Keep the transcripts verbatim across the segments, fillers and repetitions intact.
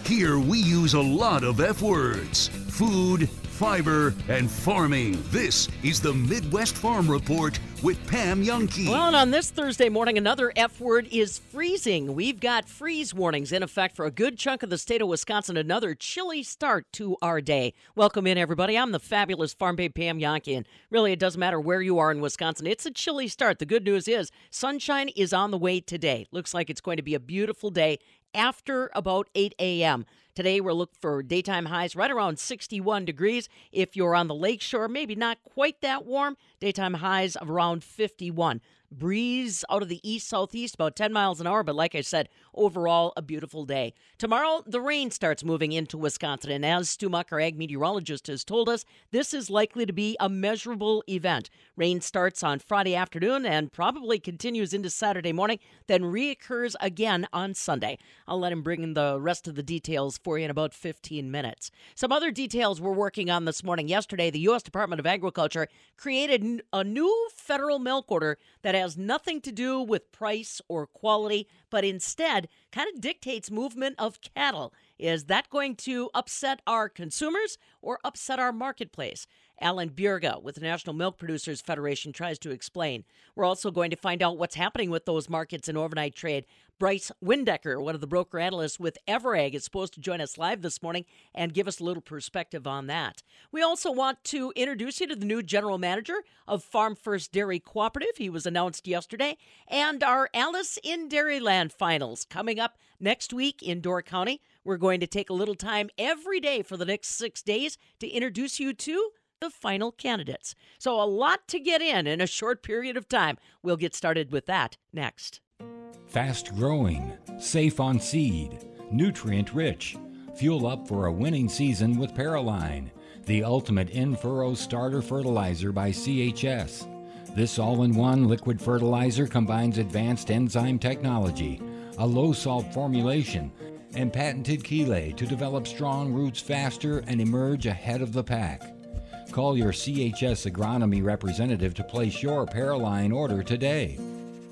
Here we use a lot of F words: food, fiber, and farming. This is the Midwest Farm Report with Pam Jahnke. Well, and on this Thursday morning, another F word is freezing. We've got freeze warnings in effect for a good chunk of the state of Wisconsin. Another chilly start to our day. Welcome in, everybody. I'm the fabulous Farm Babe Pam Jahnke, and really, it doesn't matter where you are in Wisconsin. It's a chilly start. The good news is sunshine is on the way today. Looks like it's going to be a beautiful day after about eight a.m. Today, we're looking for daytime highs right around sixty-one degrees. If you're on the lakeshore, maybe not quite that warm. Daytime highs of around fifty-one. Breeze out of the east-southeast, about ten miles an hour. But like I said, overall, a beautiful day. Tomorrow, the rain starts moving into Wisconsin. And as Stu Muck, our ag meteorologist, has told us, this is likely to be a measurable event. Rain starts on Friday afternoon and probably continues into Saturday morning, then reoccurs again on Sunday. I'll let him bring in the rest of the details for you in about fifteen minutes. Some other details we're working on this morning. Yesterday, the U S Department of Agriculture created a new federal milk order that has nothing to do with price or quality, but instead kind of dictates movement of cattle. Is that going to upset our consumers or upset our marketplace? Alan Bjerga with the National Milk Producers Federation tries to explain. We're also going to find out what's happening with those markets in overnight trade. Bryce Windecker, one of the broker analysts with Everag, is supposed to join us live this morning and give us a little perspective on that. We also want to introduce you to the new general manager of Farm First Dairy Cooperative. He was announced yesterday. And our Alice in Dairyland finals coming up next week in Door County. We're going to take a little time every day for the next six days to introduce you to the final candidates. So a lot to get in in a short period of time. We'll get started with that next. Fast growing, safe on seed, nutrient rich. Fuel up for a winning season with Paraline, the ultimate in-furrow starter fertilizer by C H S. This all-in-one liquid fertilizer combines advanced enzyme technology, a low-salt formulation, and patented chelate to develop strong roots faster and emerge ahead of the pack. Call your C H S agronomy representative to place your Paraline order today.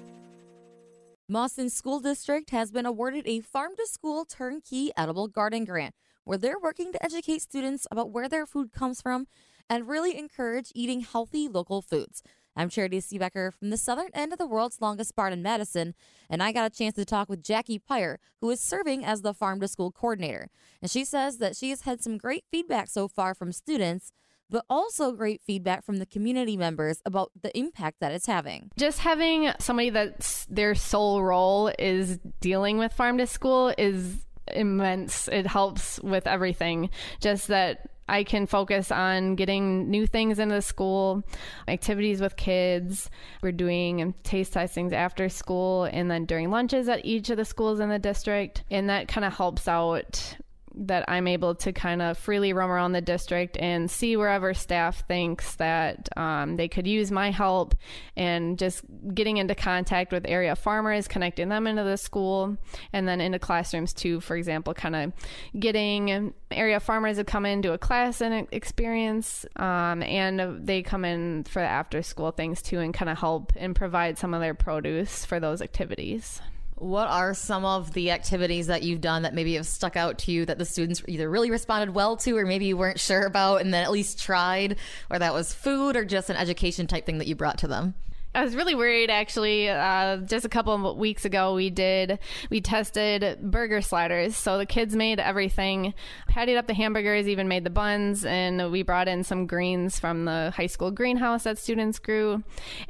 Mauston School District has been awarded a farm-to-school turnkey edible garden grant, where they're working to educate students about where their food comes from and really encourage eating healthy local foods. I'm Charity Seebecker from the southern end of the world's longest barn in Madison, and I got a chance to talk with Jackie Pyre, who is serving as the farm-to-school coordinator. And she says that she has had some great feedback so far from students, but also great feedback from the community members about the impact that it's having. Just having somebody that's their sole role is dealing with farm to school is immense. It helps with everything. Just that I can focus on getting new things into the school, activities with kids. We're doing taste testings after school and then during lunches at each of the schools in the district. And that kind of helps out that I'm able to kind of freely roam around the district and see wherever staff thinks that um, they could use my help, and just getting into contact with area farmers, connecting them into the school, and then into classrooms too. For example, kind of getting area farmers to come in, do a class and experience, um, and they come in for the after school things too, and kind of help and provide some of their produce for those activities. What are some of the activities that you've done that maybe have stuck out to you that the students either really responded well to or maybe you weren't sure about and then at least tried, or that was food or just an education type thing that you brought to them? I was really worried, actually. Uh, just a couple of weeks ago, we did, we tested burger sliders. So the kids made everything, patted up the hamburgers, even made the buns, and we brought in some greens from the high school greenhouse that students grew.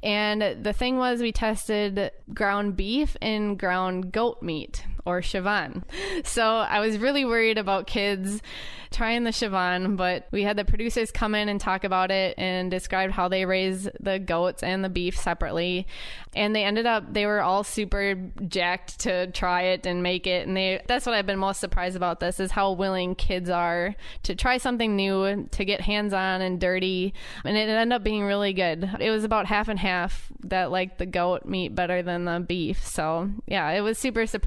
And the thing was, we tested ground beef and ground goat meat, or Siobhan. So I was really worried about kids trying the Siobhan, but we had the producers come in and talk about it and describe how they raise the goats and the beef separately. And they ended up, they were all super jacked to try it and make it. And they, that's what I've been most surprised about this, is how willing kids are to try something new, to get hands-on and dirty. And it ended up being really good. It was about half and half that liked the goat meat better than the beef. So yeah, it was super surprising.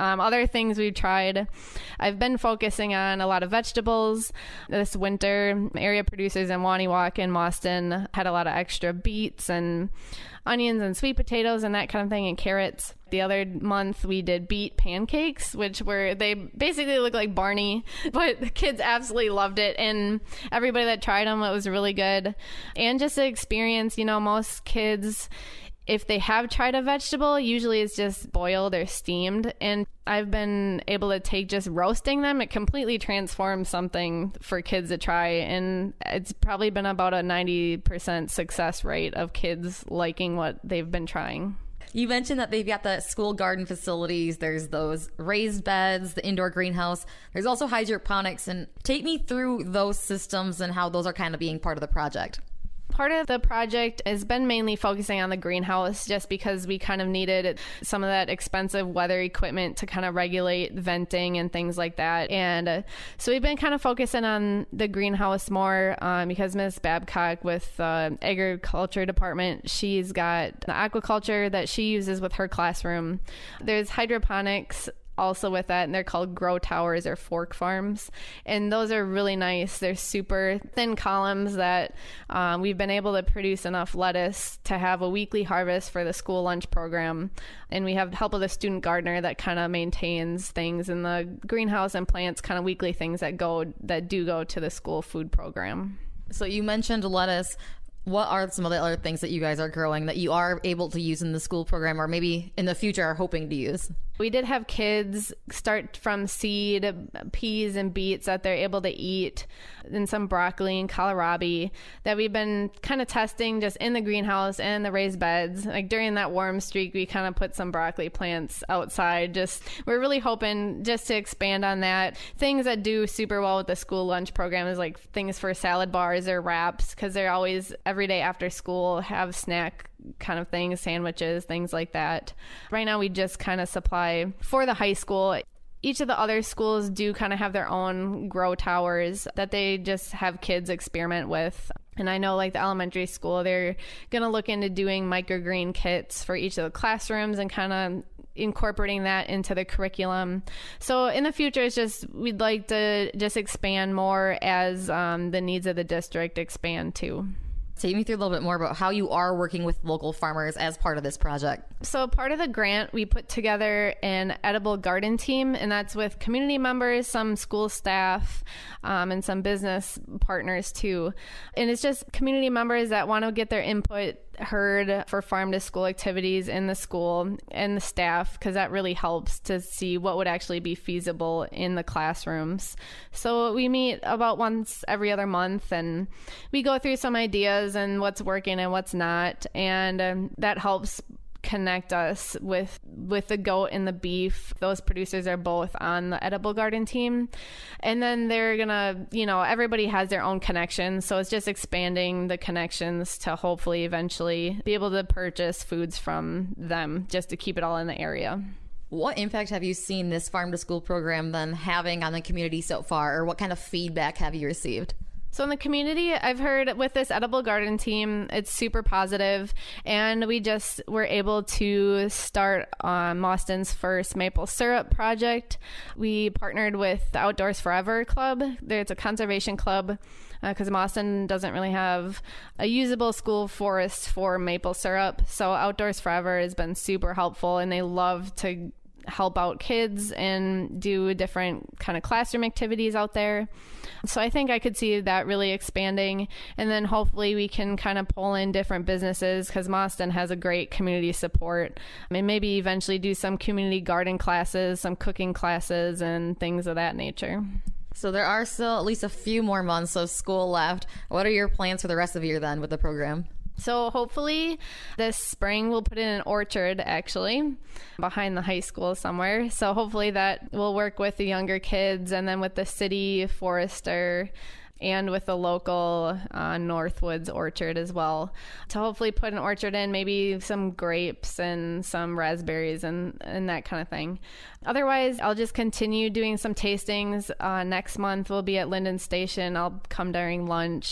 Um, other things we've tried, I've been focusing on a lot of vegetables. This winter, area producers in Waniwak and Mauston had a lot of extra beets and onions and sweet potatoes and that kind of thing, and carrots. The other month we did beet pancakes, which were, they basically look like Barney, but the kids absolutely loved it. And everybody that tried them, it was really good. And just the experience, you know, most kids, if they have tried a vegetable, usually it's just boiled or steamed. And I've been able to take just roasting them. It completely transforms something for kids to try. And it's probably been about a ninety percent success rate of kids liking what they've been trying. You mentioned that they've got the school garden facilities. There's those raised beds, the indoor greenhouse. There's also hydroponics. And take me through those systems and how those are kind of being part of the project. Part of the project has been mainly focusing on the greenhouse, just because we kind of needed some of that expensive weather equipment to kind of regulate venting and things like that. And uh, so we've been kind of focusing on the greenhouse more um, because Miz Babcock with the uh, agriculture department, she's got the aquaculture that she uses with her classroom. There's hydroponics also with that, and they're called grow towers or fork farms, and those are really nice. They're super thin columns that um, we've been able to produce enough lettuce to have a weekly harvest for the school lunch program. And we have help of the student gardener that kind of maintains things in the greenhouse and plants kind of weekly things that go that do go to the school food program. So you mentioned lettuce. What are some of the other things that you guys are growing that you are able to use in the school program, or maybe in the future are hoping to use? We did have kids start from seed, peas and beets that they're able to eat, and some broccoli and kohlrabi that we've been kind of testing just in the greenhouse and the raised beds. Like during that warm streak, we kind of put some broccoli plants outside. Just we're really hoping just to expand on that. Things that do super well with the school lunch program is like things for salad bars or wraps, because they're always every day after school have snack kind of things, sandwiches, things like that. Right now we just kind of supply for the high school. Each of the other schools do kind of have their own grow towers that they just have kids experiment with. And I know like the elementary school, they're going to look into doing microgreen kits for each of the classrooms and kind of incorporating that into the curriculum. So in the future, it's just we'd like to just expand more as um, the needs of the district expand too. Take me through a little bit more about how you are working with local farmers as part of this project. So part of the grant, we put together an edible garden team, and that's with community members, some school staff, um, and some business partners too. And it's just community members that want to get their input heard for farm to school activities in the school and the staff, because that really helps to see what would actually be feasible in the classrooms. So we meet about once every other month, and we go through some ideas and what's working and what's not, and um, that helps connect us with with the goat and the beef. Those producers are both on the edible garden team, and then they're gonna, you know, everybody has their own connections, so it's just expanding the connections to hopefully eventually be able to purchase foods from them, just to keep it all in the area. What impact have you seen this farm to school program then having on the community so far, or what kind of feedback have you received? So in the community, I've heard with this edible garden team, it's super positive, and we just were able to start um, Mauston's first maple syrup project. We partnered with the Outdoors Forever Club. It's a conservation club because uh, Mauston doesn't really have a usable school forest for maple syrup. So Outdoors Forever has been super helpful, and they love to help out kids and do different kind of classroom activities out there. So I think I could see that really expanding, and then hopefully we can kind of pull in different businesses, because Mauston has a great community support, and maybe eventually do some community garden classes, some cooking classes, and things of that nature. So there are still at least a few more months of school left. What are your plans for the rest of the year then with the program? So hopefully this spring we'll put in an orchard, actually, behind the high school somewhere. So hopefully that will work with the younger kids, and then with the city forester and with the local uh, Northwoods orchard as well, to hopefully put an orchard in, maybe some grapes and some raspberries and, and that kind of thing. Otherwise, I'll just continue doing some tastings. Uh, next month we'll be at Linden Station. I'll come during lunch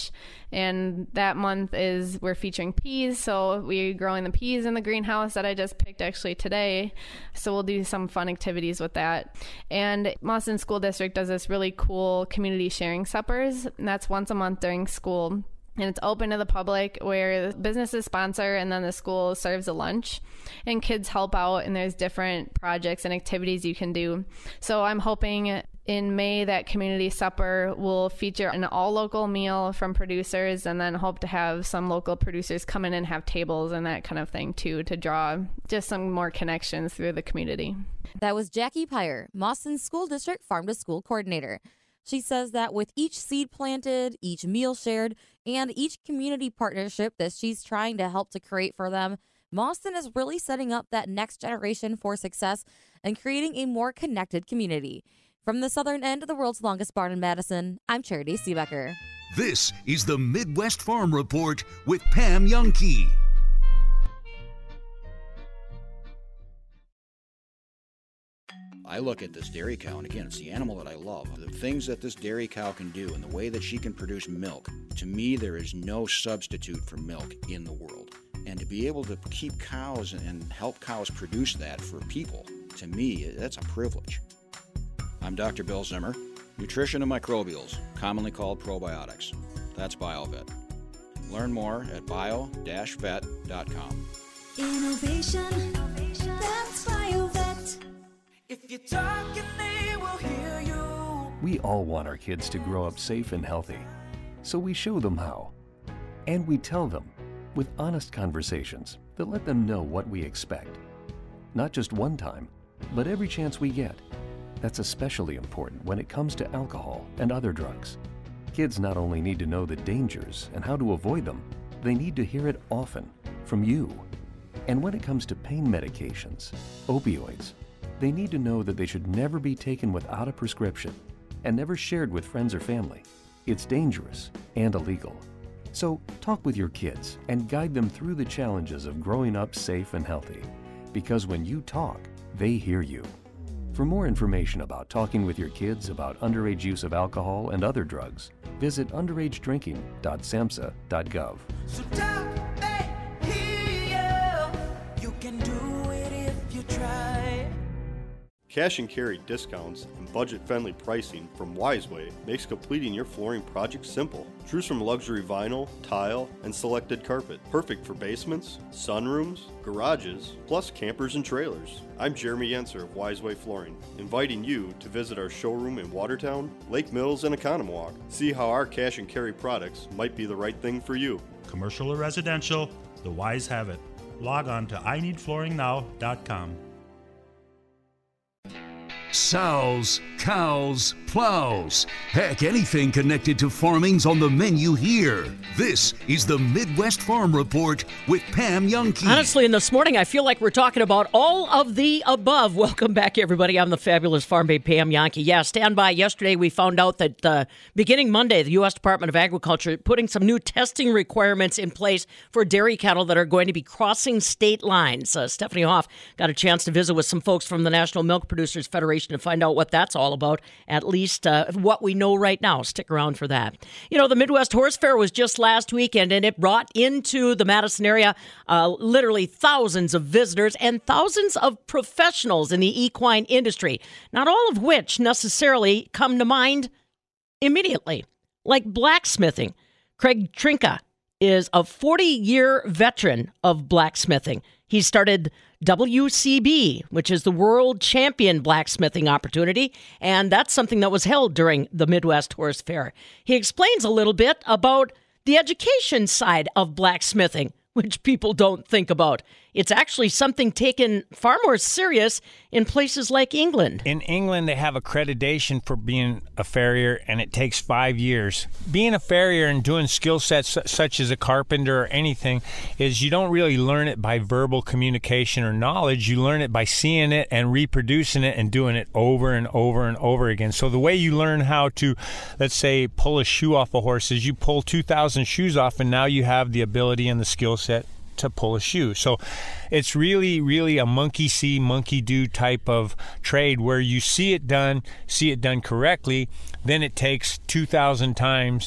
And that month is we're featuring peas. So we're growing the peas in the greenhouse that I just picked actually today. So we'll do some fun activities with that. And Boston School District does this really cool community sharing suppers. And that's once a month during school. And it's open to the public where businesses sponsor and then the school serves a lunch and kids help out, and there's different projects and activities you can do. So I'm hoping in May that community supper will feature an all local meal from producers, and then hope to have some local producers come in and have tables and that kind of thing too, to draw just some more connections through the community. That was Jackie Pyre, Boston School District Farm to School Coordinator. She says that with each seed planted, each meal shared, and each community partnership that she's trying to help to create for them, Boston is really setting up that next generation for success and creating a more connected community. From the southern end of the world's longest barn in Madison, I'm Charity Seebecker. This is the Midwest Farm Report with Pam Jahnke. I look at this dairy cow, and again, it's the animal that I love. The things that this dairy cow can do and the way that she can produce milk, to me, there is no substitute for milk in the world. And to be able to keep cows and help cows produce that for people, to me, that's a privilege. I'm Doctor Bill Zimmer, Nutrition and Microbials, commonly called probiotics. That's BioVet. Learn more at bio dash vet dot com. Innovation, that's BioVet. If you're talking, they will hear you. We all want our kids to grow up safe and healthy, so we show them how. And we tell them with honest conversations that let them know what we expect. Not just one time, but every chance we get. That's especially important when it comes to alcohol and other drugs. Kids not only need to know the dangers and how to avoid them, they need to hear it often from you. And when it comes to pain medications, opioids, they need to know that they should never be taken without a prescription and never shared with friends or family. It's dangerous and illegal. So talk with your kids and guide them through the challenges of growing up safe and healthy. Because when you talk, they hear you. For more information about talking with your kids about underage use of alcohol and other drugs, visit underage drinking dot samhsa dot gov. So talk, they hear you. You can do it if you try. Cash and carry discounts and budget-friendly pricing from Wiseway makes completing your flooring project simple. Choose from luxury vinyl, tile, and selected carpet. Perfect for basements, sunrooms, garages, plus campers and trailers. I'm Jeremy Yenser of Wiseway Flooring, inviting you to visit our showroom in Watertown, Lake Mills, and Economowoc. See how our cash and carry products might be the right thing for you. Commercial or residential, the Wise have it. Log on to I need flooring now dot com. Sows, cows, plows. Heck, anything connected to farming's on the menu here. This is the Midwest Farm Report with Pam Jahnke. Honestly, in this morning, I feel like we're talking about all of the above. Welcome back, everybody. I'm the fabulous Farm Babe Pam Jahnke. Yeah, stand by. Yesterday, we found out that uh, beginning Monday, the U S Department of Agriculture putting some new testing requirements in place for dairy cattle that are going to be crossing state lines. Uh, Stephanie Hoff got a chance to visit with some folks from the National Milk Producers Federation to find out what that's all about, at least uh, what we know right now. Stick around for that. You know, the Midwest Horse Fair was just last weekend, and it brought into the Madison area uh, literally thousands of visitors and thousands of professionals in the equine industry, not all of which necessarily come to mind immediately, like blacksmithing. Craig Trinka is a forty-year veteran of blacksmithing. He started W C B, which is the World Champion Blacksmithing Opportunity, and that's something that was held during the Midwest Horse Fair. He explains a little bit about the education side of blacksmithing, which people don't think about. It's actually something taken far more serious in places like England. In England, they have accreditation for being a farrier, and it takes five years. Being a farrier and doing skill sets such as a carpenter or anything is you don't really learn it by verbal communication or knowledge. You learn it by seeing it and reproducing it and doing it over and over and over again. So the way you learn how to, let's say, pull a shoe off a horse is you pull two thousand shoes off, and now you have the ability and the skill set to pull a shoe. So it's really, really a monkey see, monkey do type of trade where you see it done, see it done correctly, then it takes two thousand times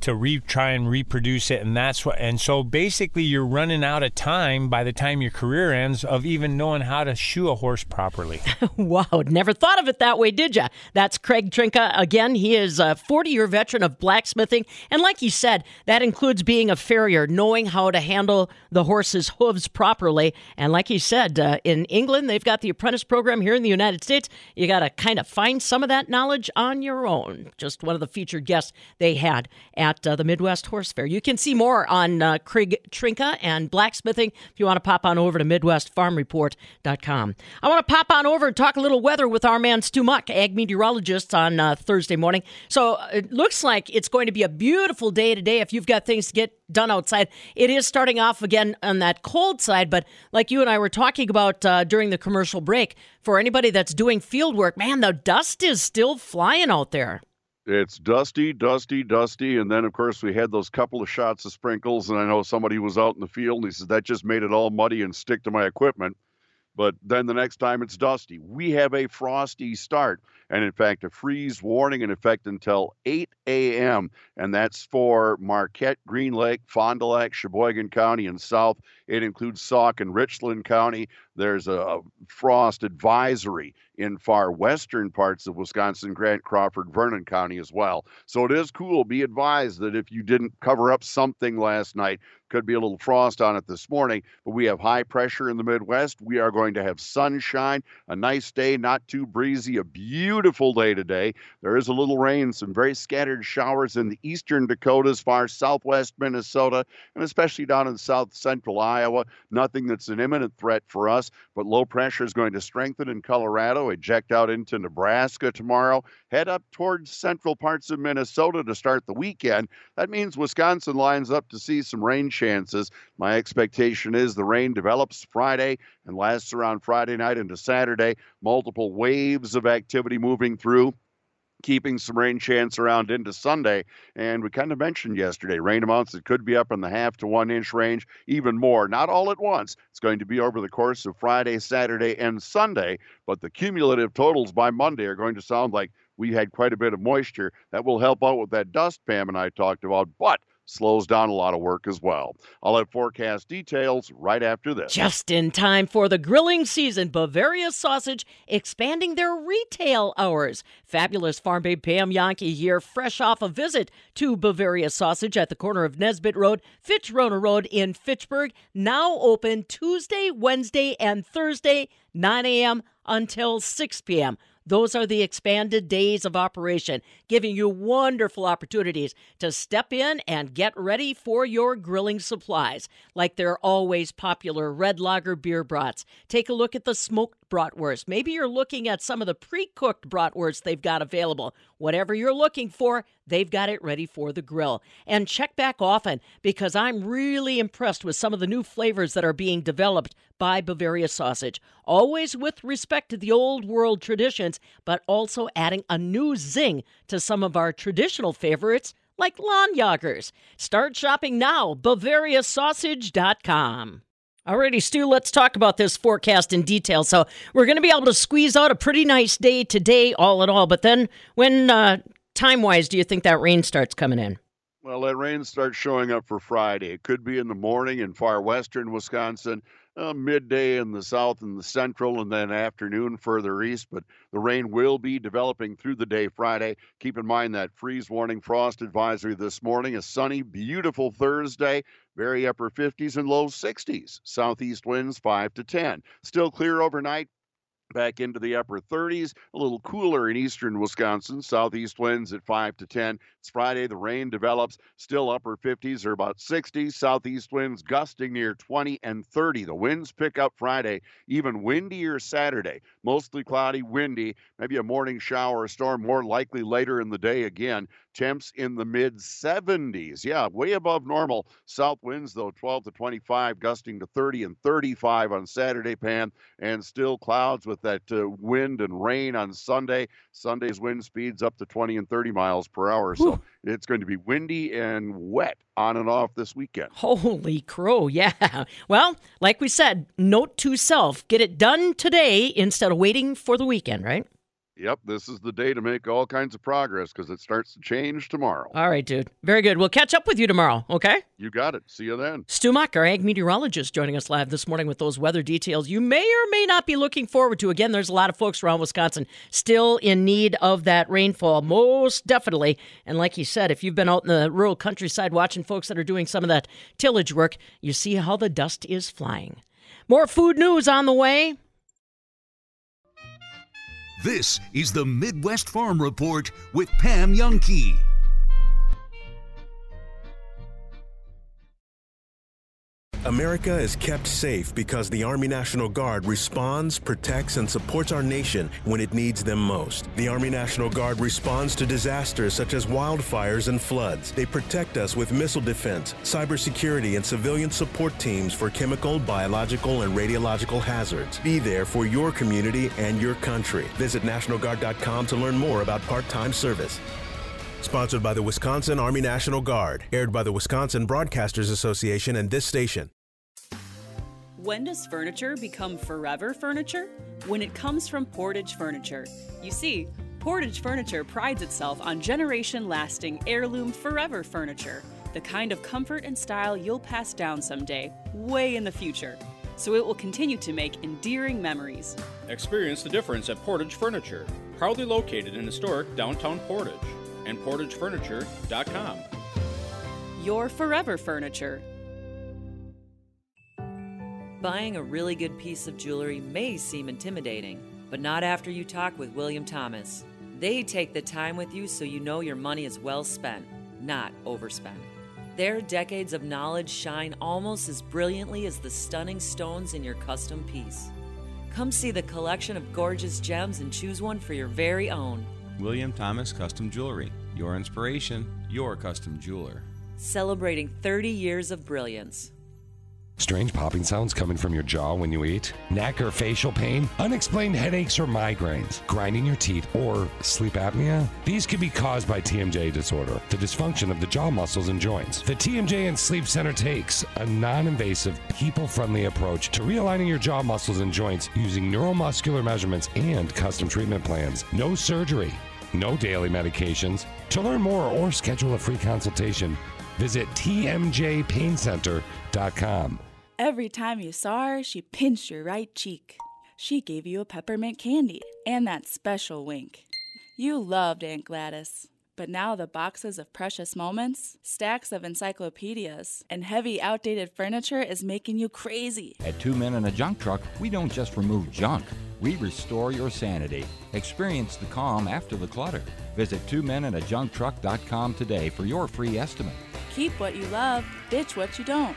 to re try and reproduce it, and that's what. And so basically, you're running out of time by the time your career ends of even knowing how to shoe a horse properly. Wow, never thought of it that way, did ya? That's Craig Trinka. Again, he is a forty-year veteran of blacksmithing, and like he said, that includes being a farrier, knowing how to handle the horse's hooves properly. And like he said, uh, in England, they've got the apprentice program. Here in the United States, you got to kind of find some of that knowledge on your own. Just one of the featured guests they had at uh, the Midwest Horse Fair. You can see more on uh, Craig Trinka and blacksmithing if you want to pop on over to Midwest Farm Report dot com. I want to pop on over and talk a little weather with our man Stu Muck, ag meteorologist, on uh, Thursday morning. So uh, it looks like it's going to be a beautiful day today if you've got things to get done outside. It is starting off again on that cold side, but like you and I were talking about uh, during the commercial break, for anybody that's doing field work, man, the dust is still flying out there. It's dusty, dusty, dusty, and then, of course, we had those couple of shots of sprinkles, and I know somebody was out in the field, and he said, that just made it all muddy and stick to my equipment. But then the next time it's dusty. We have a frosty start, and in fact, a freeze warning in effect until eight a.m., and that's for Marquette, Green Lake, Fond du Lac, Sheboygan County, and south. It includes Sauk and Richland County. There's a frost advisory in far western parts of Wisconsin, Grant, Crawford, Vernon County as well. So it is cool. Be advised that if you didn't cover up something last night, could be a little frost on it this morning, but we have high pressure in the Midwest. We are going to have sunshine, a nice day, not too breezy, a beautiful day today. There is a little rain, some very scattered showers in the eastern Dakotas, far southwest Minnesota, and especially down in south central Iowa. Nothing that's an imminent threat for us, but low pressure is going to strengthen in Colorado, eject out into Nebraska tomorrow, head up towards central parts of Minnesota to start the weekend. That means Wisconsin lines up to see some rain chances. My expectation is the rain develops Friday and lasts around Friday night into Saturday. Multiple waves of activity moving through, keeping some rain chance around into Sunday. And we kind of mentioned yesterday, rain amounts that could be up in the half to one inch range, even more. Not all at once. It's going to be over the course of Friday, Saturday, and Sunday. But the cumulative totals by Monday are going to sound like we had quite a bit of moisture. That will help out with that dust Pam and I talked about, but slows down a lot of work as well. I'll have forecast details right after this. Just in time for the grilling season, Bavaria Sausage expanding their retail hours. Fabulous Farm Babe Pam Yankee here, fresh off a visit to Bavaria Sausage at the corner of Nesbitt Road, Fitch-Rona Road in Fitchburg. Now open Tuesday, Wednesday, and Thursday, nine a.m. until six p.m. Those are the expanded days of operation, giving you wonderful opportunities to step in and get ready for your grilling supplies, like their always popular red lager beer brats. Take a look at the smoked bratwurst. Maybe you're looking at some of the pre-cooked bratwurst they've got available. Whatever you're looking for, they've got it ready for the grill. And check back often, because I'm really impressed with some of the new flavors that are being developed by Bavaria Sausage. Always with respect to the old world traditions, but also adding a new zing to some of our traditional favorites, like lawn joggers. Start shopping now, Bavaria Sausage dot com. Alrighty, Stu, let's talk about this forecast in detail. So we're going to be able to squeeze out a pretty nice day today, all in all. But then when, uh, time-wise, do you think that rain starts coming in? Well, that rain starts showing up for Friday. It could be in the morning in far western Wisconsin, uh, midday in the south and the central, and then afternoon further east. But the rain will be developing through the day Friday. Keep in mind that freeze warning, frost advisory this morning. A sunny, beautiful Thursday. Very upper fifties and low sixties. Southeast winds five to ten. Still clear overnight. Back into the upper thirties, a little cooler in eastern Wisconsin. Southeast winds at five to ten. It's Friday. The rain develops. Still upper fifties or about sixty. Southeast winds gusting near twenty and thirty. The winds pick up Friday. Even windier Saturday. Mostly cloudy, windy. Maybe a morning shower or storm more likely later in the day again. Temps in the mid seventies. Yeah, way above normal. South winds, though, twelve to twenty-five, gusting to thirty and thirty-five on Saturday, Pam. And still clouds with that uh, wind and rain on Sunday. Sunday's wind speeds up to twenty and thirty miles per hour. So it's going to be windy and wet on and off this weekend. Holy crow, yeah. Well, like we said, note to self, get it done today instead of waiting for the weekend, right? Yep, this is the day to make all kinds of progress because it starts to change tomorrow. All right, dude. Very good. We'll catch up with you tomorrow, okay? You got it. See you then. Stu Muck, our ag meteorologist, joining us live this morning with those weather details you may or may not be looking forward to. Again, there's a lot of folks around Wisconsin still in need of that rainfall, most definitely. And like you said, if you've been out in the rural countryside watching folks that are doing some of that tillage work, you see how the dust is flying. More food news on the way. This is the Midwest Farm Report with Pam Youngkey. America is kept safe because the Army National Guard responds, protects, and supports our nation when it needs them most. The Army National Guard responds to disasters such as wildfires and floods. They protect us with missile defense, cybersecurity, and civilian support teams for chemical, biological, and radiological hazards. Be there for your community and your country. Visit National Guard dot com to learn more about part-time service. Sponsored by the Wisconsin Army National Guard. Aired by the Wisconsin Broadcasters Association and this station. When does furniture become forever furniture? When it comes from Portage Furniture. You see, Portage Furniture prides itself on generation-lasting, heirloom forever furniture, the kind of comfort and style you'll pass down someday, way in the future. So it will continue to make endearing memories. Experience the difference at Portage Furniture, proudly located in historic downtown Portage, and portage furniture dot com. Your forever furniture. Buying a really good piece of jewelry may seem intimidating, but not after you talk with William Thomas. They take the time with you so you know your money is well spent, not overspent. Their decades of knowledge shine almost as brilliantly as the stunning stones in your custom piece. Come see the collection of gorgeous gems and choose one for your very own. William Thomas Custom Jewelry. Your inspiration, your custom jeweler. Celebrating thirty years of brilliance. Strange popping sounds coming from your jaw when you eat? Neck or facial pain? Unexplained headaches or migraines? Grinding your teeth or sleep apnea? These could be caused by T M J disorder, the dysfunction of the jaw muscles and joints. The T M J and Sleep Center takes a non-invasive, people-friendly approach to realigning your jaw muscles and joints using neuromuscular measurements and custom treatment plans. No surgery, no daily medications. To learn more or schedule a free consultation, visit T M J pain center dot com. Every time you saw her, she pinched your right cheek. She gave you a peppermint candy and that special wink. You loved Aunt Gladys. But now the boxes of precious moments, stacks of encyclopedias, and heavy outdated furniture is making you crazy. At Two Men and a Junk Truck, we don't just remove junk, we restore your sanity. Experience the calm after the clutter. Visit two men and a junk truck dot com today for your free estimate. Keep what you love, ditch what you don't.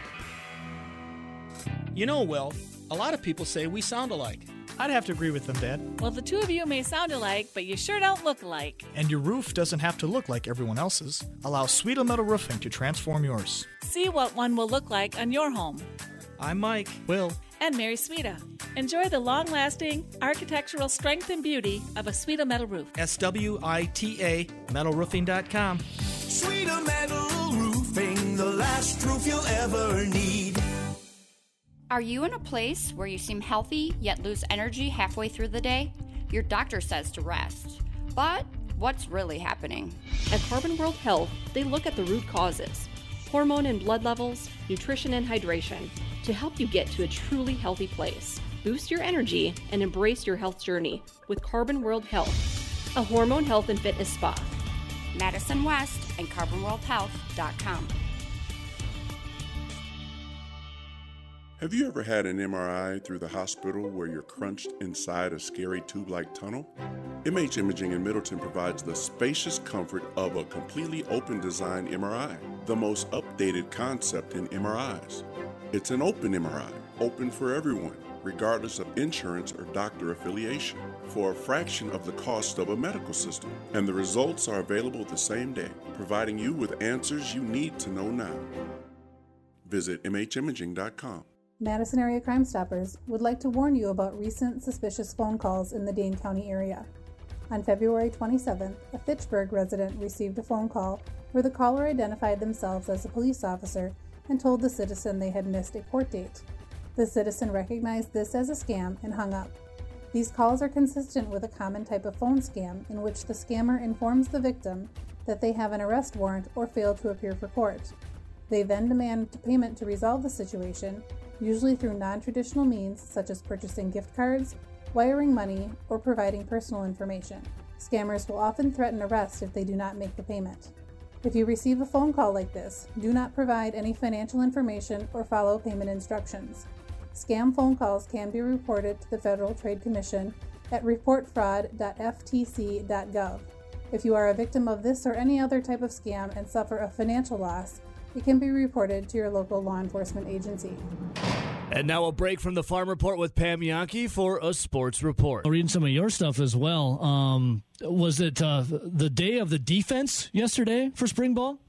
You know, Will, a lot of people say we sound alike. I'd have to agree with them, Dad. Well, the two of you may sound alike, but you sure don't look alike. And your roof doesn't have to look like everyone else's. Allow Sweeto Metal Roofing to transform yours. See what one will look like on your home. I'm Mike. Will. And Mary Sweeta. Enjoy the long-lasting architectural strength and beauty of a Sweeto Metal roof. S W I T A metal roofing dot com. Sweeto Metal Roofing, the last roof you'll ever need. Are you in a place where you seem healthy yet lose energy halfway through the day? Your doctor says to rest. But what's really happening? At Carbon World Health, they look at the root causes, hormone and blood levels, nutrition and hydration, to help you get to a truly healthy place. Boost your energy and embrace your health journey with Carbon World Health, a hormone health and fitness spa. Madison West and carbon world health dot com. Have you ever had an M R I through the hospital where you're crunched inside a scary tube-like tunnel? M H Imaging in Middleton provides the spacious comfort of a completely open design M R I, the most updated concept in M R Is. It's an open M R I, open for everyone, regardless of insurance or doctor affiliation, for a fraction of the cost of a medical system. And the results are available the same day, providing you with answers you need to know now. Visit M H imaging dot com. Madison Area Crime Stoppers would like to warn you about recent suspicious phone calls in the Dane County area. On February twenty-seventh, a Fitchburg resident received a phone call where the caller identified themselves as a police officer and told the citizen they had missed a court date. The citizen recognized this as a scam and hung up. These calls are consistent with a common type of phone scam in which the scammer informs the victim that they have an arrest warrant or fail to appear for court. They then demand payment to resolve the situation, usually through non-traditional means such as purchasing gift cards, wiring money, or providing personal information. Scammers will often threaten arrest if they do not make the payment. If you receive a phone call like this, do not provide any financial information or follow payment instructions. Scam phone calls can be reported to the Federal Trade Commission at report fraud dot f t c dot gov. If you are a victim of this or any other type of scam and suffer a financial loss, it can be reported to your local law enforcement agency. And now a break from the Farm Report with Pam Yankee for a sports report. Reading some of your stuff as well. Um, was it uh, the day of the defense yesterday for spring ball?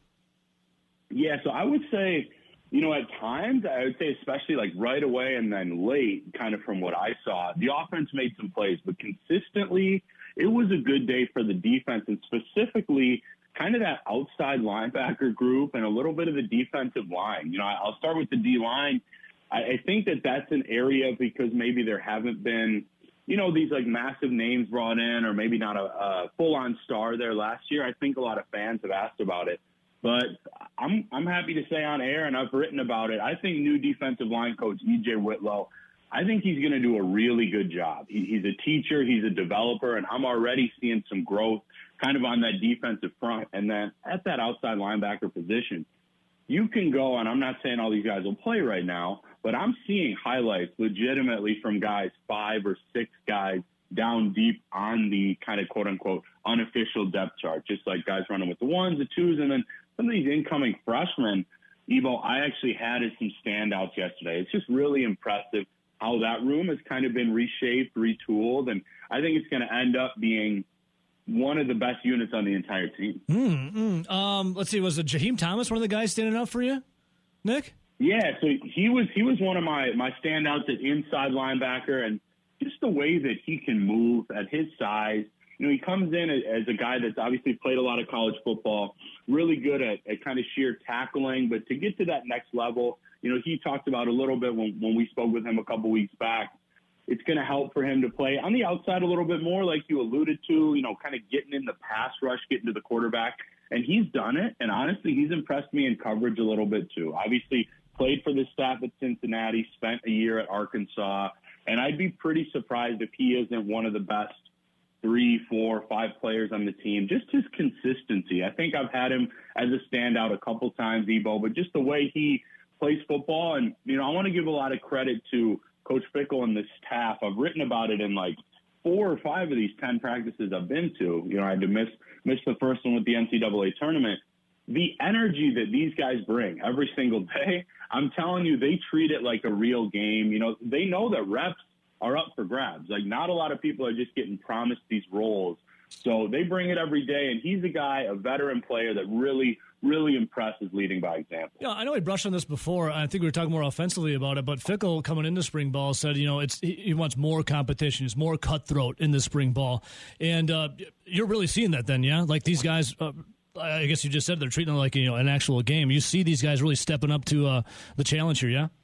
Yeah, so I would say, you know, at times, I would say especially like right away and then late, kind of from what I saw, the offense made some plays, but consistently, it was a good day for the defense, and specifically kind of that outside linebacker group and a little bit of the defensive line. You know, I'll start with the D-line. I think that that's an area because maybe there haven't been, you know, these like massive names brought in, or maybe not a, a full-on star there last year. I think a lot of fans have asked about it, but I'm I'm happy to say on air, and I've written about it, I think new defensive line coach E J Whitlow, I think he's going to do a really good job. He, he's a teacher, he's a developer, and I'm already seeing some growth kind of on that defensive front. And then at that outside linebacker position, you can go, and I'm not saying all these guys will play right now, but I'm seeing highlights legitimately from guys, five or six guys down deep on the kind of quote-unquote unofficial depth chart, just like guys running with the ones, the twos, and then some of these incoming freshmen. Evo, I actually had as some standouts yesterday. It's just really impressive how that room has kind of been reshaped, retooled, and I think it's going to end up being one of the best units on the entire team. Mm, mm. Um, let's see, was it Jaheim Thomas one of the guys standing out for you, Nick? Yeah, so he was he was one of my, my standouts at inside linebacker, and just the way that he can move at his size. You know, he comes in as a guy that's obviously played a lot of college football, really good at, at kind of sheer tackling, but to get to that next level, you know, he talked about a little bit when, when we spoke with him a couple weeks back. It's going to help for him to play on the outside a little bit more, like you alluded to, you know, kind of getting in the pass rush, getting to the quarterback. And he's done it. And honestly, he's impressed me in coverage a little bit too. Obviously, played for the staff at Cincinnati, spent a year at Arkansas. And I'd be pretty surprised if he isn't one of the best three, four, five players on the team. Just his consistency. I think I've had him as a standout a couple times, Ebo, but just the way he plays football. And, you know, I want to give a lot of credit to Coach Fickell and the staff. I've written about it in like four or five of these ten practices I've been to. You know, I had to miss miss the first one with the N C double A tournament. The energy that these guys bring every single day, I'm telling you, they treat it like a real game. You know, they know that reps are up for grabs. Like, not a lot of people are just getting promised these roles. So they bring it every day, and he's a guy, a veteran player that really, really impresses leading by example. Yeah, I know we brushed on this before. I think we were talking more offensively about it, but Fickell coming into spring ball said, you know, it's he wants more competition. It's more cutthroat in the spring ball. And uh, you're really seeing that then, yeah? Like these guys, uh, I guess you just said they're treating it like, you know, an actual game. You see these guys really stepping up to uh, the challenge here, yeah?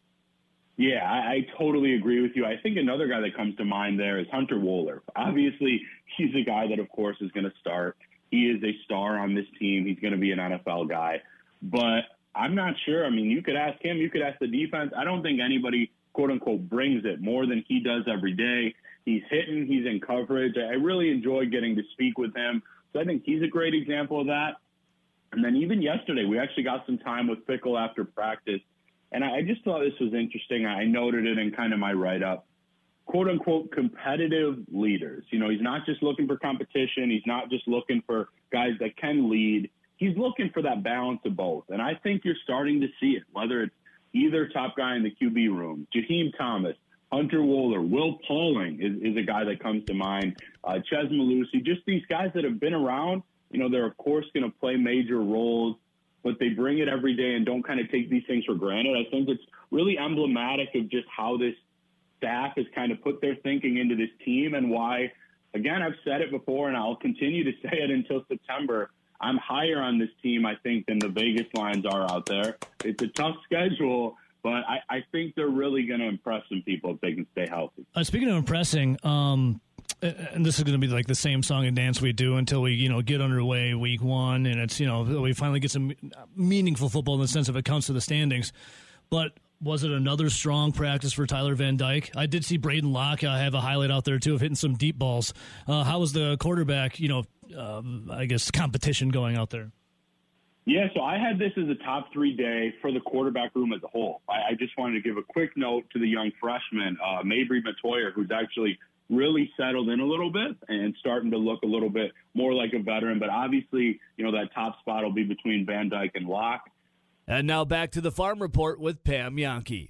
Yeah, I, I totally agree with you. I think another guy that comes to mind there is Hunter Wohler. Obviously, he's a guy that, of course, is going to start. He is a star on this team. He's going to be an N F L guy. But I'm not sure. I mean, you could ask him. You could ask the defense. I don't think anybody, quote-unquote, brings it more than he does every day. He's hitting. He's in coverage. I really enjoy getting to speak with him. So I think he's a great example of that. And then even yesterday, we actually got some time with Fickell after practice. And I just thought this was interesting. I noted it in kind of my write-up. Quote-unquote competitive leaders. You know, he's not just looking for competition. He's not just looking for guys that can lead. He's looking for that balance of both. And I think you're starting to see it, whether it's either top guy in the Q B room, Jaheim Thomas, Hunter Wohler, Will Pauling is, is a guy that comes to mind, uh, Ches Malusi, just these guys that have been around. You know, they're, of course, going to play major roles, but they bring it every day and don't kind of take these things for granted. I think it's really emblematic of just how this staff has kind of put their thinking into this team and why, again, I've said it before and I'll continue to say it until September. I'm higher on this team, I think, than the Vegas lines are out there. It's a tough schedule, But I, I think they're really going to impress some people if they can stay healthy. Uh, speaking of impressing, um, and this is going to be like the same song and dance we do until we, you know, get underway week one, and it's, you know, we finally get some meaningful football in the sense of it counts to the standings. But was it another strong practice for Tyler Van Dyke? I did see Braden Locke uh, have a highlight out there, too, of hitting some deep balls. Uh, how was the quarterback, you know, uh, I guess, competition going out there? Yeah, so I had this as a top three day for the quarterback room as a whole. I, I just wanted to give a quick note to the young freshman, uh, Mabry Matoyer, who's actually really settled in a little bit and starting to look a little bit more like a veteran. But obviously, you know, that top spot will be between Van Dyke and Locke. And now back to the Farm Report with Pam Jahnke.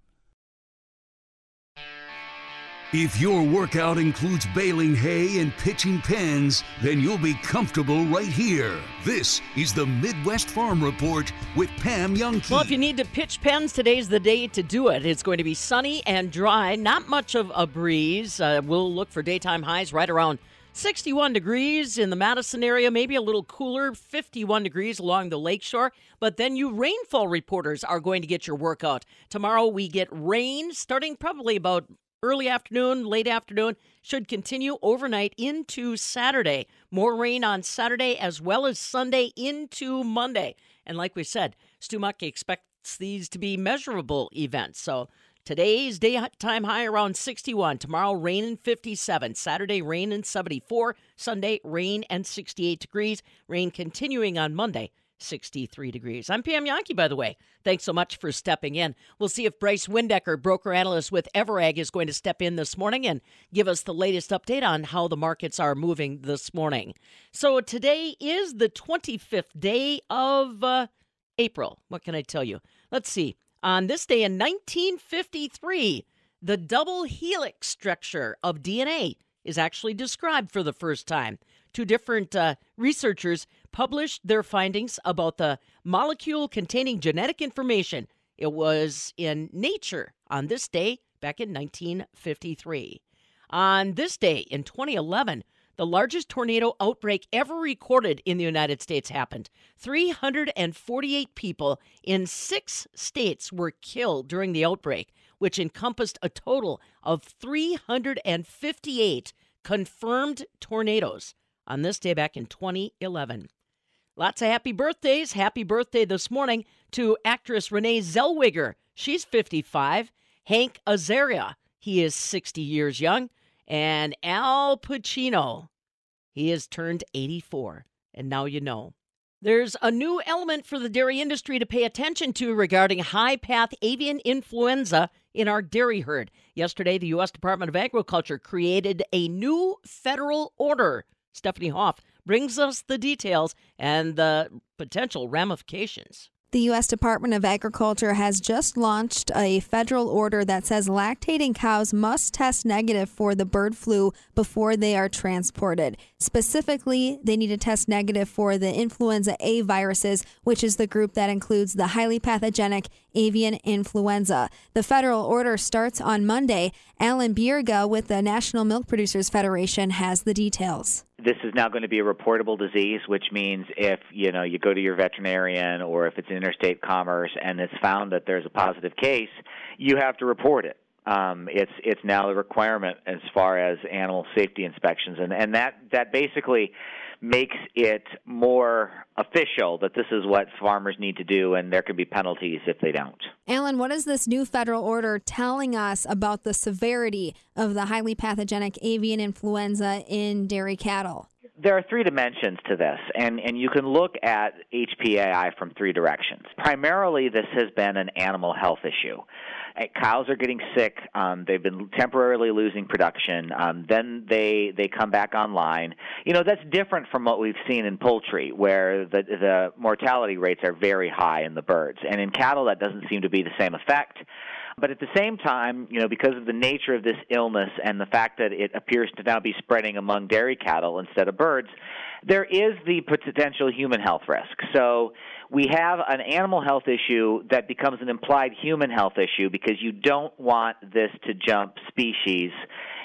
If your workout includes baling hay and pitching pens, then you'll be comfortable right here. This is the Midwest Farm Report with Pam Jahnke. Well, if you need to pitch pens, today's the day to do it. It's going to be sunny and dry, not much of a breeze. Uh, we'll look for daytime highs right around sixty-one degrees in the Madison area, maybe a little cooler, fifty-one degrees along the lakeshore. But then you rainfall reporters are going to get your workout. Tomorrow we get rain starting probably about early afternoon, late afternoon, should continue overnight into Saturday. More rain on Saturday as well as Sunday into Monday. And like we said, Stu Muck expects these to be measurable events. So today's daytime high around sixty-one. Tomorrow, rain and fifty-seven. Saturday, rain and seventy-four. Sunday, rain and sixty-eight degrees. Rain continuing on Monday, sixty-three degrees. I'm Pam Jahnke, by the way. Thanks so much for stepping in. We'll see if Bryce Windecker, broker analyst with Everag, is going to step in this morning and give us the latest update on how the markets are moving this morning. So today is the twenty-fifth day of uh, April. What can I tell you? Let's see. On this day in nineteen fifty-three, the double helix structure of D N A is actually described for the first time. Two different uh, researchers published their findings about the molecule containing genetic information. It was in Nature on this day back in nineteen fifty-three. On this day in twenty eleven, the largest tornado outbreak ever recorded in the United States happened. three hundred forty-eight people in six states were killed during the outbreak, which encompassed a total of three hundred fifty-eight confirmed tornadoes on this day back in twenty eleven. Lots of happy birthdays. Happy birthday this morning to actress Renee Zellweger. She's fifty-five. Hank Azaria, he is sixty years young. And Al Pacino, he has turned eighty-four. And now you know. There's a new element for the dairy industry to pay attention to regarding high-path avian influenza in our dairy herd. Yesterday, the U S Department of Agriculture created a new federal order. Stephanie Hoff brings us the details and the potential ramifications. The U S Department of Agriculture has just launched a federal order that says lactating cows must test negative for the bird flu before they are transported. Specifically, they need to test negative for the influenza A viruses, which is the group that includes the highly pathogenic avian influenza. The federal order starts on Monday. Alan Bierga with the National Milk Producers Federation has the details. This is now going to be a reportable disease, which means if you know you go to your veterinarian or if it's interstate commerce and it's found that there's a positive case, you have to report it. Um, it's it's now a requirement as far as animal safety inspections, and, and that, that basically makes it more official that this is what farmers need to do, and there could be penalties if they don't. Alan, what is this new federal order telling us about the severity of the highly pathogenic avian influenza in dairy cattle? There are three dimensions to this, and, and you can look at H P A I from three directions. Primarily, this has been an animal health issue. Cows are getting sick. Um, they've been temporarily losing production. Um, then they they come back online. You know, that's different from what we've seen in poultry, where the the mortality rates are very high in the birds. And in cattle, that doesn't seem to be the same effect. But at the same time, you know, because of the nature of this illness and the fact that it appears to now be spreading among dairy cattle instead of birds, there is the potential human health risk. So we have an animal health issue that becomes an implied human health issue because you don't want this to jump species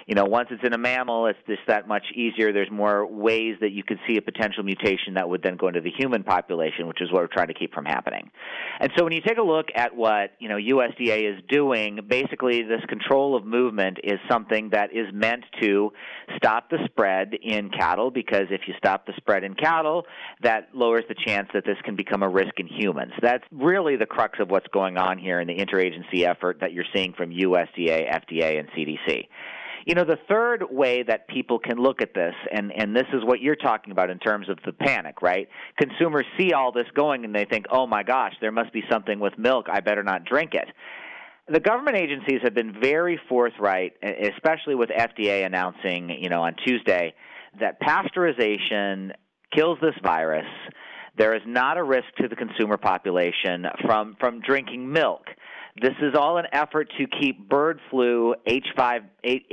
You know, once it's in a mammal, it's just that much easier. There's more ways that you could see a potential mutation that would then go into the human population, which is what we're trying to keep from happening. And so when you take a look at what, you know, U S D A is doing, basically this control of movement is something that is meant to stop the spread in cattle, because if you stop the spread in cattle, that lowers the chance that this can become a risk in humans. That's really the crux of what's going on here in the interagency effort that you're seeing from U S D A, F D A, and C D C. You know, the third way that people can look at this, and, and this is what you're talking about in terms of the panic, right? Consumers see all this going and they think, oh my gosh, there must be something with milk, I better not drink it. The government agencies have been very forthright, especially with F D A announcing, you know, on Tuesday that pasteurization kills this virus. There is not a risk to the consumer population from, from drinking milk. This is all an effort to keep bird flu H five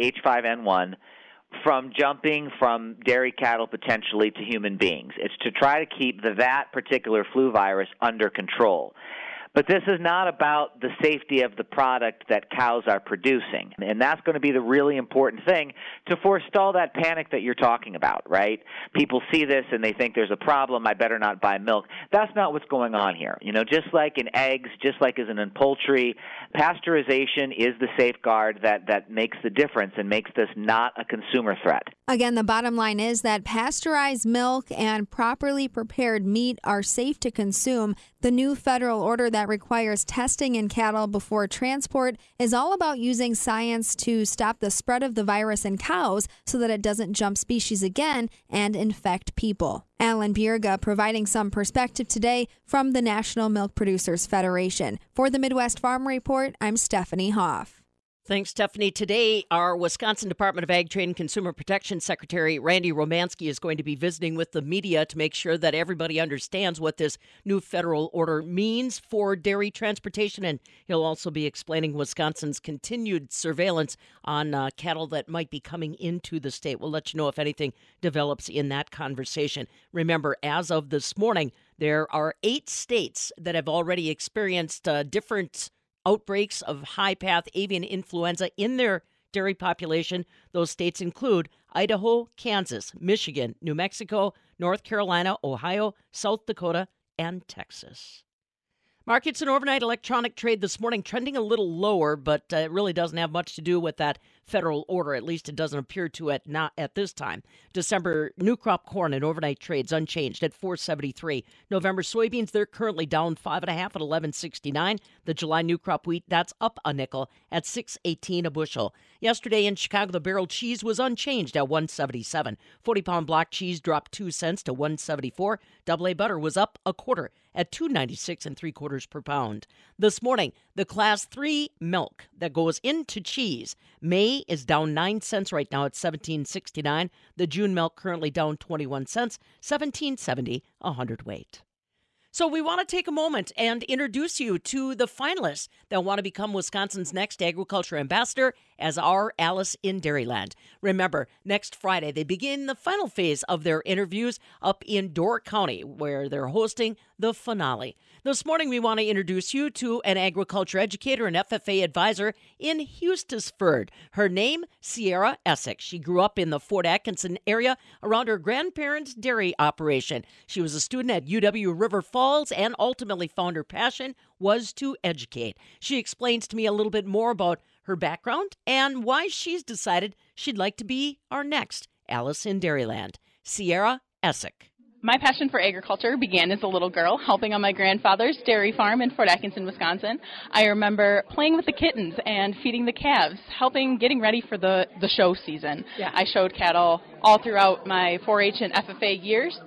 N one from jumping from dairy cattle potentially to human beings. It's to try to keep the, that particular flu virus under control. But this is not about the safety of the product that cows are producing. And that's going to be the really important thing to forestall that panic that you're talking about, right? People see this and they think there's a problem, I better not buy milk. That's not what's going on here. You know, just like in eggs, just like as in poultry, pasteurization is the safeguard that, that makes the difference and makes this not a consumer threat. Again, the bottom line is that pasteurized milk and properly prepared meat are safe to consume. The new federal order that requires testing in cattle before transport is all about using science to stop the spread of the virus in cows so that it doesn't jump species again and infect people. Alan Bierga providing some perspective today from the National Milk Producers Federation. For the Midwest Farm Report, I'm Stephanie Hoff. Thanks, Stephanie. Today, our Wisconsin Department of Ag, Trade, and Consumer Protection Secretary Randy Romanski is going to be visiting with the media to make sure that everybody understands what this new federal order means for dairy transportation, and he'll also be explaining Wisconsin's continued surveillance on uh, cattle that might be coming into the state. We'll let you know if anything develops in that conversation. Remember, as of this morning, there are eight states that have already experienced uh, different outbreaks of high-path avian influenza in their dairy population. Those states include Idaho, Kansas, Michigan, New Mexico, North Carolina, Ohio, South Dakota, and Texas. Markets and overnight electronic trade this morning trending a little lower, but uh, it really doesn't have much to do with that federal order. At least it doesn't appear to at not at this time. December new crop corn and overnight trades unchanged at four seventy-three. November soybeans, they're currently down five and a half at eleven sixty-nine. The July new crop wheat, that's up a nickel at six eighteen a bushel. Yesterday in Chicago, the barrel cheese was unchanged at one seventy-seven. forty pound block cheese dropped two cents to one seventy-four. Double A butter was up a quarter at two ninety-six and three quarters per pound. This morning, the class three milk that goes into cheese, May is down nine cents right now at seventeen sixty-nine. The June milk currently down twenty-one cents, seventeen seventy a hundredweight. So we want to take a moment and introduce you to the finalists that want to become Wisconsin's next agriculture ambassador as our Alice in Dairyland. Remember, next Friday, they begin the final phase of their interviews up in Door County, where they're hosting the finale. This morning, we want to introduce you to an agriculture educator and F F A advisor in Hustisford. Her name, Sierra Essex. She grew up in the Fort Atkinson area around her grandparents' dairy operation. She was a student at U W River Falls and ultimately found her passion was to educate. She explains to me a little bit more about her background and why she's decided she'd like to be our next Alice in Dairyland. Sierra Essex. My passion for agriculture began as a little girl, helping on my grandfather's dairy farm in Fort Atkinson, Wisconsin. I remember playing with the kittens and feeding the calves, helping getting ready for the, the show season. Yeah. I showed cattle all throughout my four H and F F A years,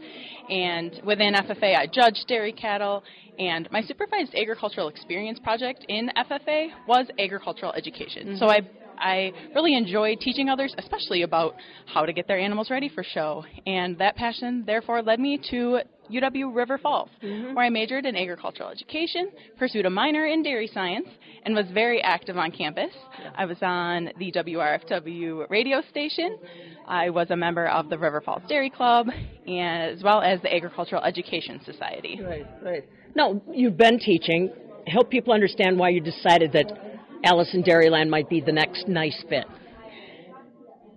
and within F F A I judged dairy cattle, and my supervised agricultural experience project in F F A was agricultural education. Mm-hmm. So I I really enjoyed teaching others, especially about how to get their animals ready for show. And that passion, therefore, led me to U W River Falls, mm-hmm. where I majored in agricultural education, pursued a minor in dairy science, and was very active on campus. Yeah. I was on the W R F W radio station. I was a member of the River Falls Dairy Club, and as well as the Agricultural Education Society. Right, right. Now, you've been teaching. Help people understand why you decided that Alice in Dairyland might be the next nice fit.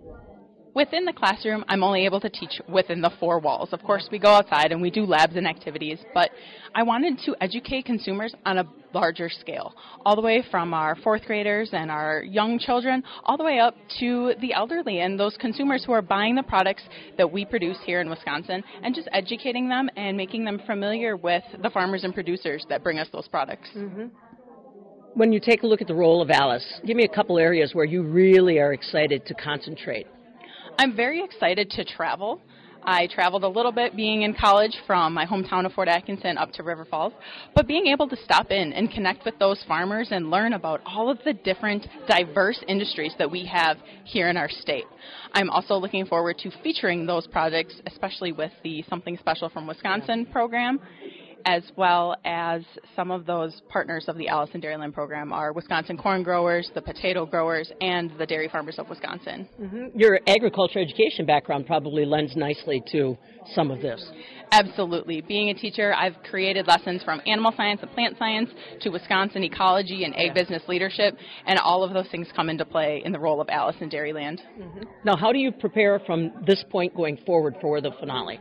within the classroom, I'm only able to teach within the four walls. Of course, we go outside and we do labs and activities, but I wanted to educate consumers on a larger scale, all the way from our fourth graders and our young children, all the way up to the elderly and those consumers who are buying the products that we produce here in Wisconsin, and just educating them and making them familiar with the farmers and producers that bring us those products. Mm-hmm. When you take a look at the role of Alice, give me a couple areas where you really are excited to concentrate. I'm very excited to travel. I traveled a little bit being in college from my hometown of Fort Atkinson up to River Falls, but being able to stop in and connect with those farmers and learn about all of the different diverse industries that we have here in our state. I'm also looking forward to featuring those projects, especially with the Something Special from Wisconsin program, as well as some of those partners of the Alice in Dairyland program are Wisconsin corn growers, the potato growers, and the dairy farmers of Wisconsin. Mm-hmm. Your agriculture education background probably lends nicely to some of this. Absolutely. Being a teacher, I've created lessons from animal science and plant science to Wisconsin ecology and ag business leadership, and all of those things come into play in the role of Alice in Dairyland. Mm-hmm. Now, how do you prepare from this point going forward for the finale?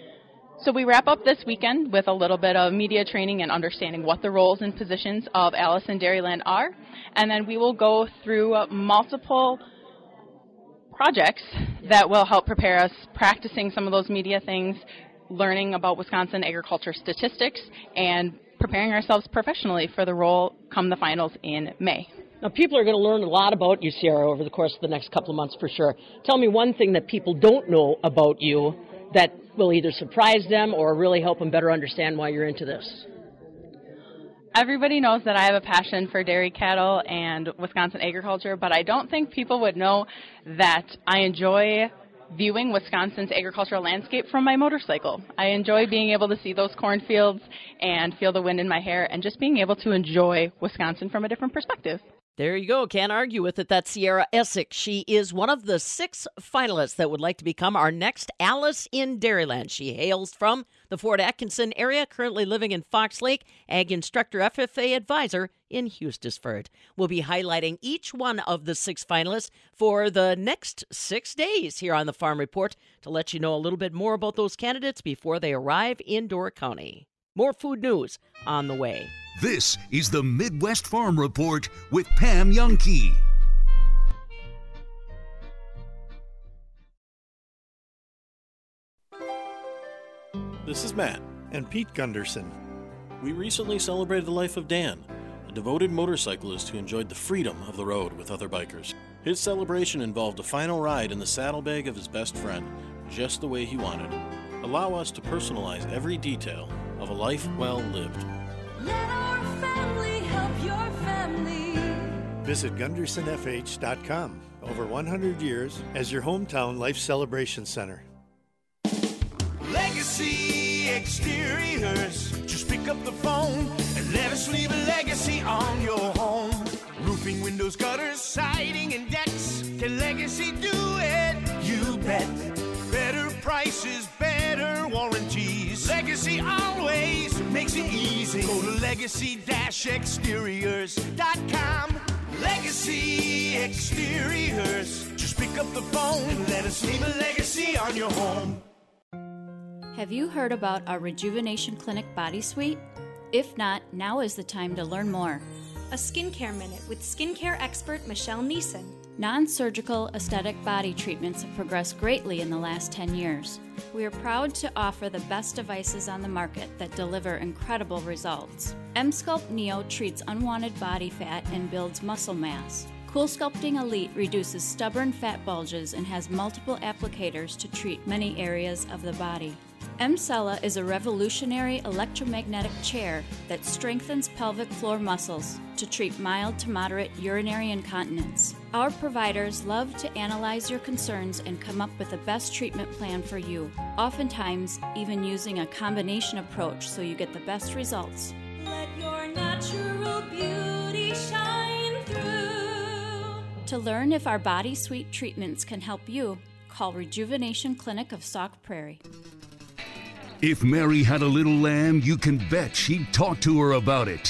So we wrap up this weekend with a little bit of media training and understanding what the roles and positions of Alice in Dairyland are, and then we will go through uh, multiple projects that will help prepare us, practicing some of those media things, learning about Wisconsin agriculture statistics, and preparing ourselves professionally for the role come the finals in May. Now, people are going to learn a lot about you, Sierra, over the course of the next couple of months for sure. Tell me one thing that people don't know about you that will either surprise them or really help them better understand why you're into this. Everybody knows that I have a passion for dairy cattle and Wisconsin agriculture, but I don't think people would know that I enjoy viewing Wisconsin's agricultural landscape from my motorcycle. I enjoy being able to see those cornfields and feel the wind in my hair and just being able to enjoy Wisconsin from a different perspective. There you go. Can't argue with it. That's Sierra Essex. She is one of the six finalists that would like to become our next Alice in Dairyland. She hails from the Fort Atkinson area, currently living in Fox Lake, ag instructor, F F A advisor in Hustisford. We'll be highlighting each one of the six finalists for the next six days here on the Farm Report to let you know a little bit more about those candidates before they arrive in Door County. More food news on the way. This is the Midwest Farm Report with Pam Jahnke. This is Matt and Pete Gunderson. We recently celebrated the life of Dan, a devoted motorcyclist who enjoyed the freedom of the road with other bikers. His celebration involved a final ride in the saddlebag of his best friend, just the way he wanted. Allow us to personalize every detail of a life well lived. Let our family help your family. Visit Gunderson F H dot com. Over one hundred years as your hometown life celebration center. Legacy Exteriors. Just pick up the phone and let us leave a legacy on your home. Roofing, windows, gutters, siding, and decks. Can Legacy do it? You bet. Better prices, better warranties. Legacy always makes it easy. Go to legacy exteriors dot com. Legacy Exteriors. Just pick up the phone and let us leave a legacy on your home. Have you heard about our Rejuvenation Clinic Body Suite? If not, now is the time to learn more. A skincare minute with skincare expert Michelle Neeson. Non-surgical aesthetic body treatments have progressed greatly in the last ten years. We are proud to offer the best devices on the market that deliver incredible results. M-Sculpt Neo treats unwanted body fat and builds muscle mass. Cool Sculpting Elite reduces stubborn fat bulges and has multiple applicators to treat many areas of the body. M-Cella is a revolutionary electromagnetic chair that strengthens pelvic floor muscles to treat mild to moderate urinary incontinence. Our providers love to analyze your concerns and come up with the best treatment plan for you, oftentimes even using a combination approach so you get the best results. Let your natural beauty shine through. To learn if our Body Suite treatments can help you, call Rejuvenation Clinic of Sauk Prairie. If Mary had a little lamb, you can bet she'd talk to her about it.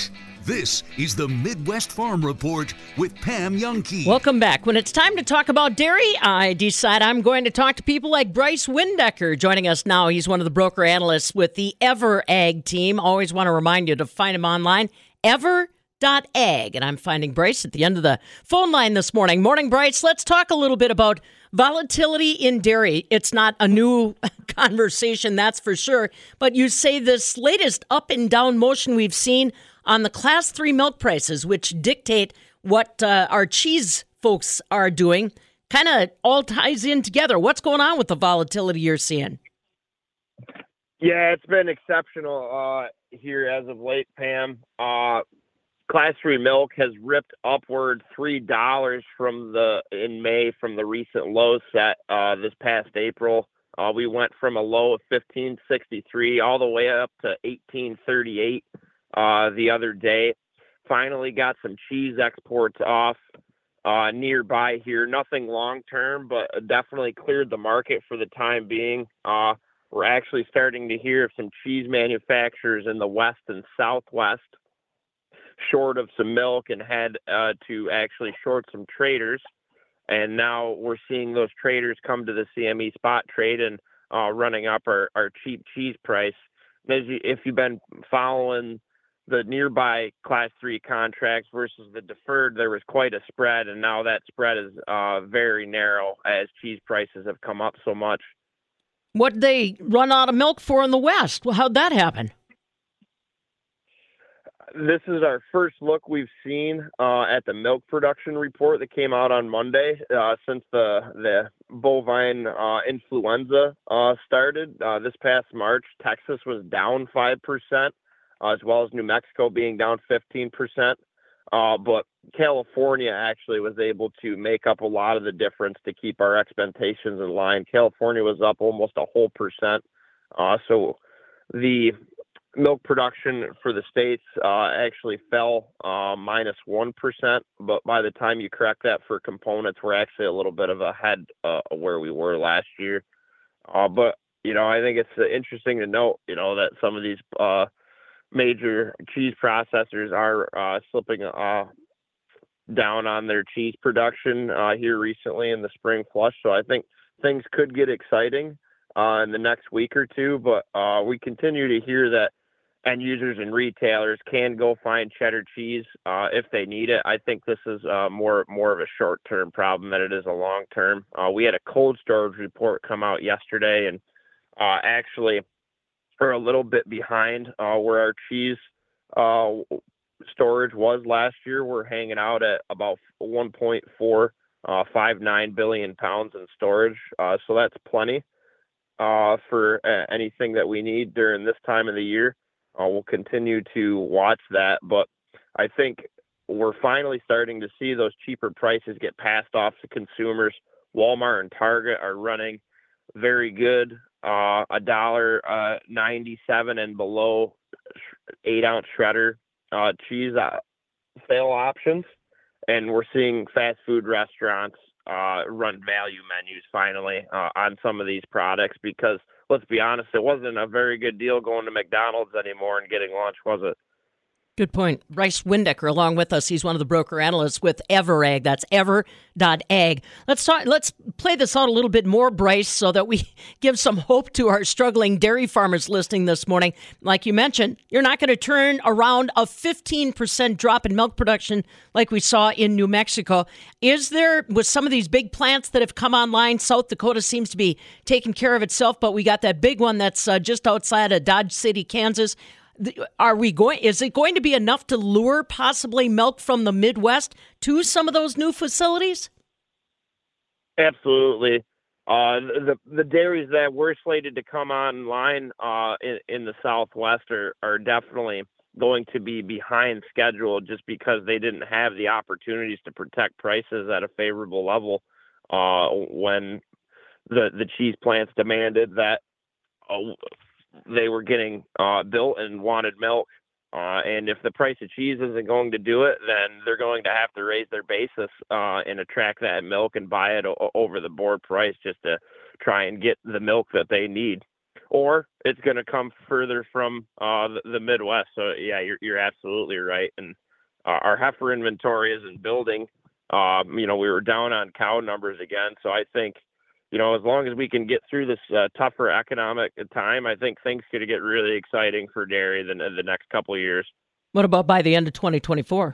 This is the Midwest Farm Report with Pam Jahnke. Welcome back. When it's time to talk about dairy, I decide I'm going to talk to people like Bryce Windecker. Joining us now, he's one of the broker analysts with the EverAg team. Always want to remind you to find him online, ever dot ag. And I'm finding Bryce at the end of the phone line this morning. Morning, Bryce. Let's talk a little bit about volatility in dairy. It's not a new conversation, that's for sure. But you say this latest up and down motion we've seen on the class three milk prices, which dictate what uh, our cheese folks are doing, kind of all ties in together. What's going on with the volatility you're seeing? Yeah, it's been exceptional uh, here as of late, Pam. Uh, class three milk has ripped upward three dollars from the in May from the recent low set uh, this past April. Uh, we went from a low of fifteen sixty-three all the way up to eighteen thirty-eight. Uh, the other day. Finally got some cheese exports off uh, nearby here. Nothing long term, but definitely cleared the market for the time being. Uh, we're actually starting to hear of some cheese manufacturers in the West and Southwest short of some milk and had uh, to actually short some traders. And now we're seeing those traders come to the C M E spot trade and uh, running up our, our cheap cheese price. As you, if you've been following the nearby class three contracts versus the deferred, there was quite a spread, and now that spread is uh, very narrow as cheese prices have come up so much. What'd they run out of milk for in the West? Well, how'd that happen? This is our first look we've seen uh, at the milk production report that came out on Monday uh, since the the bovine uh, influenza uh, started uh, this past March. Texas was down five percent. Uh, as well as New Mexico being down fifteen percent. Uh, but California actually was able to make up a lot of the difference to keep our expectations in line. California was up almost a whole percent. Uh, so the milk production for the states uh, actually fell uh, minus one percent. But by the time you correct that for components, we're actually a little bit of ahead uh, where we were last year. Uh, but, you know, I think it's uh, interesting to note, you know, that some of these uh, major cheese processors are uh, slipping uh, down on their cheese production uh, here recently in the spring flush. So I think things could get exciting uh, in the next week or two, but uh, we continue to hear that end users and retailers can go find cheddar cheese uh, if they need it. I think this is uh, more more of a short-term problem than it is a long-term. Uh, we had a cold storage report come out yesterday, and uh, actually are a little bit behind uh, where our cheese uh, storage was last year. We're hanging out at about one point four five nine billion pounds in storage. Uh, so that's plenty uh, for uh, anything that we need during this time of the year. Uh, we'll continue to watch that, but I think we're finally starting to see those cheaper prices get passed off to consumers. Walmart and Target are running very good. Uh, a dollar uh, ninety-seven and below eight ounce shredder uh, cheese uh, sale options, and we're seeing fast food restaurants uh, run value menus finally uh, on some of these products because let's be honest, it wasn't a very good deal going to McDonald's anymore and getting lunch, was it? Good point. Bryce Windecker along with us. He's one of the broker analysts with EverAg. That's ever dot ag. Let's talk. Let's play this out a little bit more, Bryce, so that we give some hope to our struggling dairy farmers listening this morning. Like you mentioned, you're not going to turn around a fifteen percent drop in milk production like we saw in New Mexico. Is there, with some of these big plants that have come online, South Dakota seems to be taking care of itself, but we got that big one that's uh, just outside of Dodge City, Kansas. Are we going? Is it going to be enough to lure possibly milk from the Midwest to some of those new facilities? Absolutely. Uh, the the dairies that were slated to come online uh, in, in the Southwest are, are definitely going to be behind schedule just because they didn't have the opportunities to protect prices at a favorable level uh, when the the cheese plants demanded that. Uh, they were getting uh, built and wanted milk. Uh, and if the price of cheese isn't going to do it, then they're going to have to raise their basis uh, and attract that milk and buy it o- over the board price just to try and get the milk that they need. or it's going to come further from uh, the, the Midwest. So yeah, you're you're absolutely right. And uh, our heifer inventory isn't building. Um, you know, we were down on cow numbers again. So I think, you know, as long as we can get through this uh, tougher economic time, I think things could get really exciting for dairy in the, the next couple of years. What about by the end of twenty twenty-four?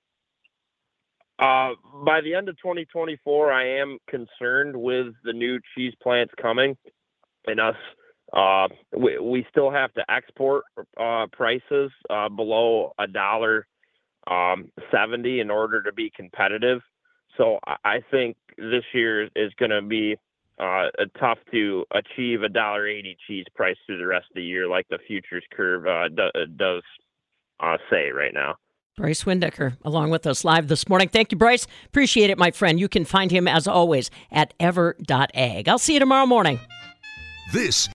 Uh, by the end of twenty twenty-four, I am concerned with the new cheese plants coming and us. Uh, we, we still have to export uh, prices uh, below a dollar um, seventy in order to be competitive. So I think this year is going to be uh, tough to achieve a dollar eighty cheese price through the rest of the year, like the futures curve uh, do, does uh, say right now. Bryce Windecker, along with us live this morning. Thank you, Bryce. Appreciate it, my friend. You can find him, as always, at ever dot ag. I'll see you tomorrow morning. This